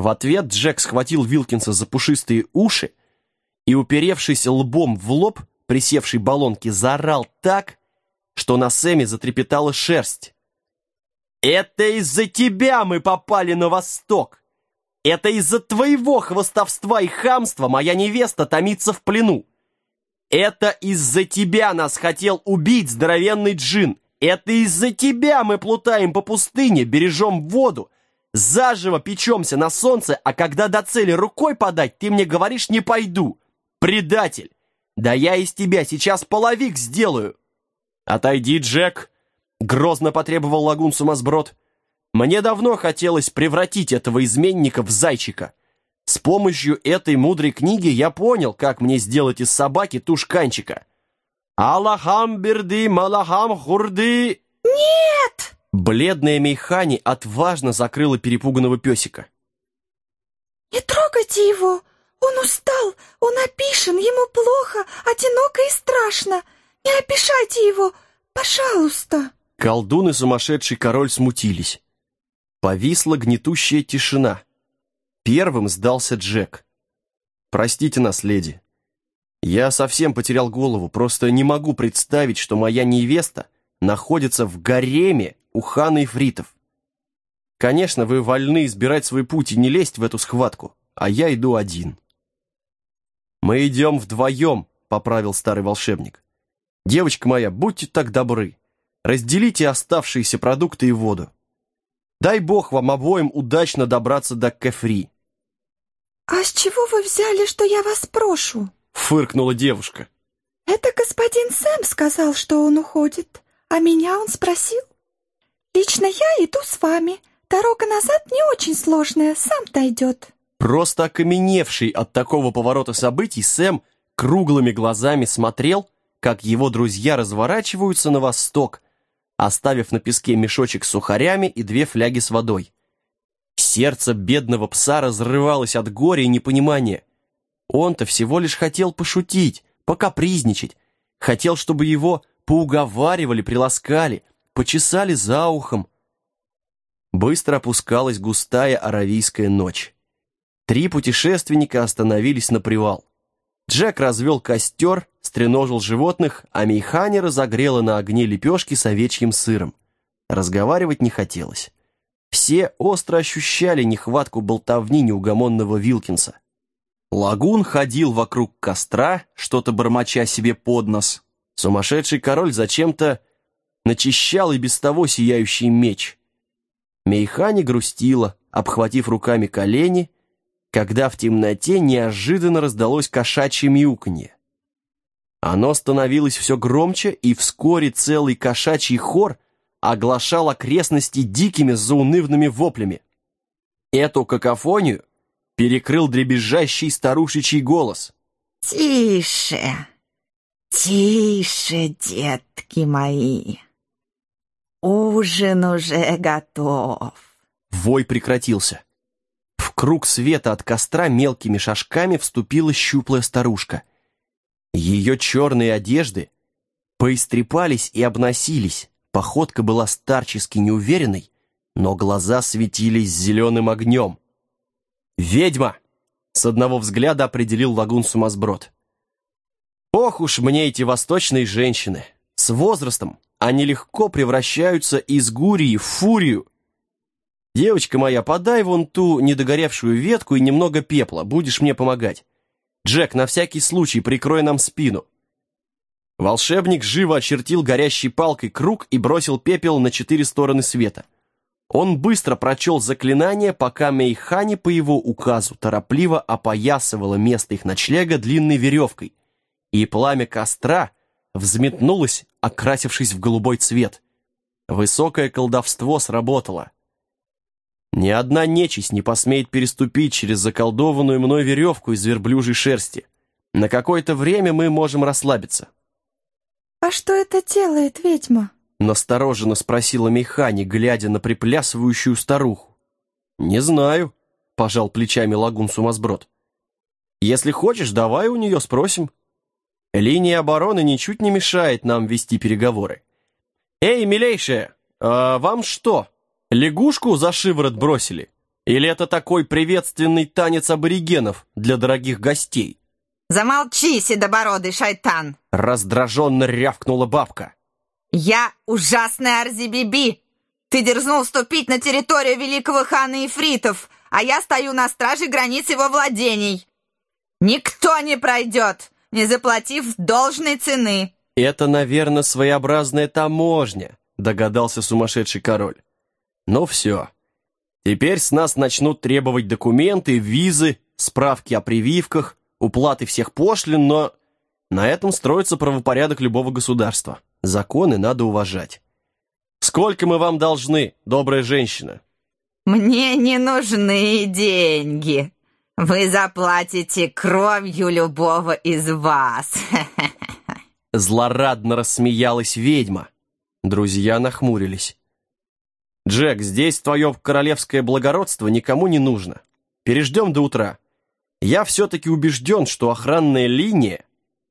В ответ Джек схватил Вилкинса за пушистые уши и, уперевшись лбом в лоб присевшей баллонки, заорал так, что на Сэме затрепетала шерсть. «Это из-за тебя мы попали на восток! Это из-за твоего хвастовства и хамства моя невеста томится в плену! Это из-за тебя нас хотел убить здоровенный джин! Это из-за тебя мы плутаем по пустыне, бережем воду, заживо печемся на солнце, а когда до цели рукой подать, ты мне говоришь «не пойду». Предатель! Да я из тебя сейчас половик сделаю!» «Отойди, Джек!» — грозно потребовал лагун-сумасброд. «Мне давно хотелось превратить этого изменника в зайчика. С помощью этой мудрой книги я понял, как мне сделать из собаки тушканчика. Аллахам берды, малахам хурды!» «Нет!» Бледная Мейхани отважно закрыла перепуганного песика. «Не трогайте его! Он устал, он опишен, ему плохо, одиноко и страшно! Не обижайте его, пожалуйста!» Колдун и сумасшедший король смутились. Повисла гнетущая тишина. Первым сдался Джек. «Простите нас, леди. Я совсем потерял голову, просто не могу представить, что моя невеста находится в гареме у хана Ифритов. Конечно, вы вольны избирать свой путь и не лезть в эту схватку, а я иду один». «Мы идем вдвоем», — поправил старый волшебник. «Девочка моя, будьте так добры, разделите оставшиеся продукты и воду. Дай бог вам обоим удачно добраться до Кефри». «А с чего вы взяли, что я вас прошу?» — фыркнула девушка. «Это господин Сэм сказал, что он уходит, а меня он спросил. Лично я иду с вами. Дорога назад не очень сложная, сам дойдет». Просто окаменевший от такого поворота событий, Сэм круглыми глазами смотрел, как его друзья разворачиваются на восток, оставив на песке мешочек с сухарями и 2 фляги с водой. Сердце бедного пса разрывалось от горя и непонимания. Он-то всего лишь хотел пошутить, покапризничать, хотел, чтобы его поуговаривали, приласкали, почесали за ухом. Быстро опускалась густая аравийская ночь. 3 путешественника остановились на привал. Джек развел костер, стреножил животных, а Мейхани разогрела на огне лепешки с овечьим сыром. Разговаривать не хотелось. Все остро ощущали нехватку болтовни неугомонного Вилкинса. Лагун ходил вокруг костра, что-то бормоча себе под нос. Сумасшедший король зачем-то начищал и без того сияющий меч. Мейхани грустила, обхватив руками колени, когда в темноте неожиданно раздалось кошачье мяуканье. Оно становилось все громче, и вскоре целый кошачий хор оглашал окрестности дикими заунывными воплями. Эту какофонию перекрыл дребезжащий старушечий голос. «Тише, тише, детки мои, ужин уже готов». Вой прекратился. В круг света от костра мелкими шажками вступила щуплая старушка. Ее черные одежды поистрепались и обносились, походка была старчески неуверенной, но глаза светились зеленым огнем. «Ведьма!» — с одного взгляда определил лагун-сумасброд. «Ох уж мне эти восточные женщины! С возрастом они легко превращаются из гурии в фурию. Девочка моя, подай вон ту недогоревшую ветку и немного пепла, будешь мне помогать. Джек, на всякий случай прикрой нам спину». Волшебник живо очертил горящей палкой круг и бросил пепел на 4 стороны света. Он быстро прочел заклинание, пока Мейхани по его указу торопливо опоясывала место их ночлега длинной веревкой, и пламя костра взметнулось, окрасившись в голубой цвет. Высокое колдовство сработало. Ни одна нечисть не посмеет переступить через заколдованную мной веревку из верблюжьей шерсти. На какое-то время мы можем расслабиться. «А что это делает ведьма?» Настороженно спросила Мейхани, глядя на приплясывающую старуху. «Не знаю», — пожал плечами лагун-сумасброд. «Если хочешь, давай у нее спросим. Линия обороны ничуть не мешает нам вести переговоры. Эй, милейшая, а вам что, лягушку за шиворот бросили? Или это такой приветственный танец аборигенов для дорогих гостей? Замолчи, седобородый шайтан! Раздраженно рявкнула бабка. Я ужасная Арзи-Биби! Ты дерзнул вступить на территорию великого хана Ифритов, а я стою на страже границ его владений. Никто не пройдет, не заплатив должной цены. Это, наверное, своеобразная таможня, догадался сумасшедший король. Ну все. Теперь с нас начнут требовать документы, визы, справки о прививках, уплаты всех пошлин, но на этом строится правопорядок любого государства. Законы надо уважать. Сколько мы вам должны, добрая женщина? Мне не нужны деньги. Вы заплатите кровью любого из вас. Злорадно рассмеялась ведьма. Друзья нахмурились. «Джек, здесь твое королевское благородство никому не нужно. Переждем до утра. Я все-таки убежден, что охранная линия...»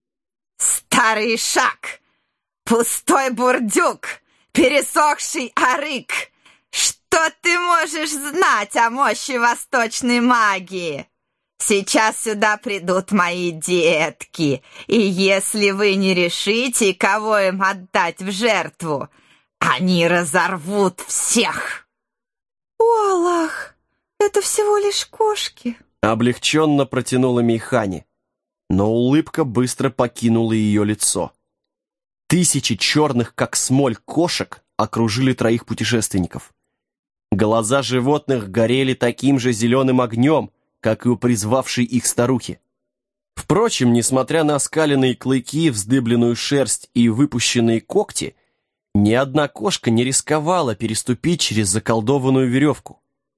Старый шаг! Пустой бурдюк! Пересохший арык! Что ты можешь знать о мощи восточной магии? Сейчас сюда придут мои детки, и если вы не решите, кого им отдать в жертву, они разорвут всех!» О, Аллах, это всего лишь кошки. Облегченно протянула Мейхани, но улыбка быстро покинула ее лицо. Тысячи черных, как смоль, кошек окружили троих путешественников. Глаза животных горели таким же зеленым огнем, как и у призвавшей их старухи. Впрочем, несмотря на оскаленные клыки, вздыбленную шерсть и выпущенные когти, ни одна кошка не рисковала переступить через заколдованную веревку.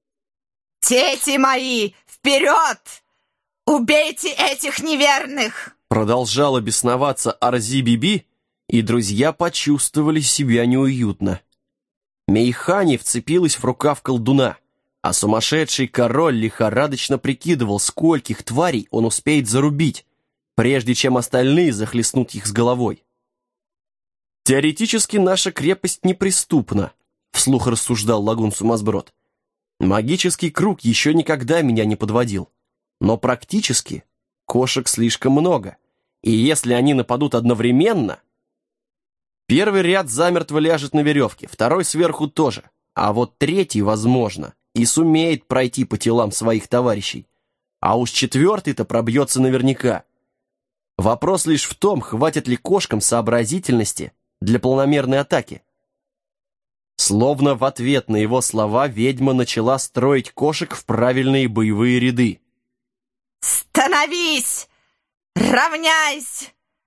«Дети мои, вперед! Убейте этих неверных!» Продолжала бесноваться Арзи-Биби, и друзья почувствовали себя неуютно. Мейхани вцепилась в рукав колдуна, а сумасшедший король лихорадочно прикидывал, скольких тварей он успеет зарубить, прежде чем остальные захлестнут их с головой. «Теоретически наша крепость неприступна», — вслух рассуждал лагун-сумасброд. «Магический круг еще никогда меня не подводил. Но практически кошек слишком много, и если они нападут одновременно...» Первый ряд замертво ляжет на веревке, второй сверху тоже, а вот третий, возможно, и сумеет пройти по телам своих товарищей. А уж четвертый-то пробьется наверняка. Вопрос лишь в том, хватит ли кошкам сообразительности для планомерной атаки. Словно в ответ на его слова ведьма начала строить кошек в правильные боевые ряды. «Становись! Равняйсь!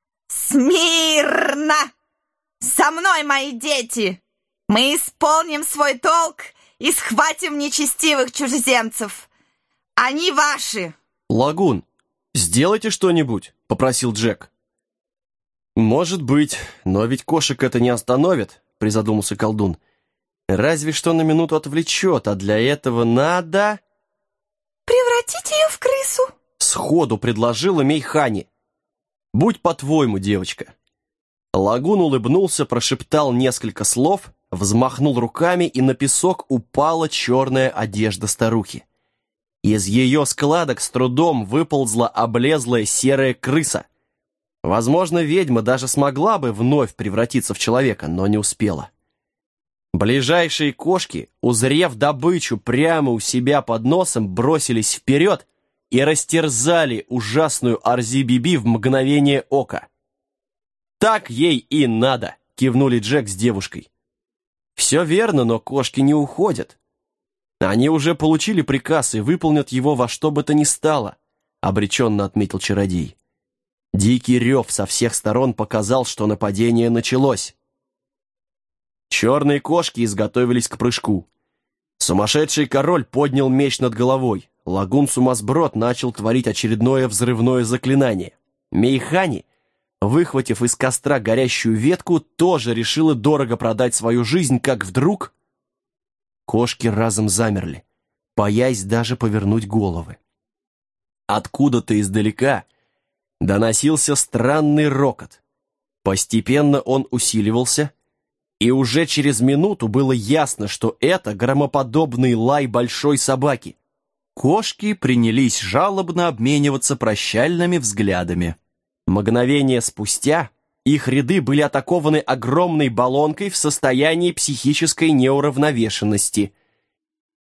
Смирно! Со мной, мои дети! Мы исполним свой долг и схватим нечестивых чужеземцев! Они ваши!» «Лагун, сделайте что-нибудь», — попросил Джек. «Может быть, но ведь кошек это не остановит», — призадумался колдун. «Разве что на минуту отвлечет, а для этого надо...» Превратить ее в крысу. Сходу предложила Мейхани. «Будь по-твоему, девочка». Лагун улыбнулся, прошептал несколько слов, взмахнул руками, и на песок упала черная одежда старухи. Из ее складок с трудом выползла облезлая серая крыса. Возможно, ведьма даже смогла бы вновь превратиться в человека, но не успела. Ближайшие кошки, узрев добычу прямо у себя под носом, бросились вперед и растерзали ужасную Арзи-Биби в мгновение ока. «Так ей и надо», — кивнули Джек с девушкой. «Все верно, но кошки не уходят. Они уже получили приказ и выполнят его во что бы то ни стало», — обреченно отметил чародей. Дикий рев со всех сторон показал, что нападение началось. Черные кошки изготовились к прыжку. Сумасшедший король поднял меч над головой. Лагун-сумасброд начал творить очередное взрывное заклинание. Мейхани, выхватив из костра горящую ветку, тоже решила дорого продать свою жизнь, как вдруг... Кошки разом замерли, боясь даже повернуть головы. Откуда-то издалека доносился странный рокот. Постепенно он усиливался, и уже через минуту было ясно, что это громоподобный лай большой собаки. Кошки принялись жалобно обмениваться прощальными взглядами. Мгновение спустя их ряды были атакованы огромной баллонкой в состоянии психической неуравновешенности –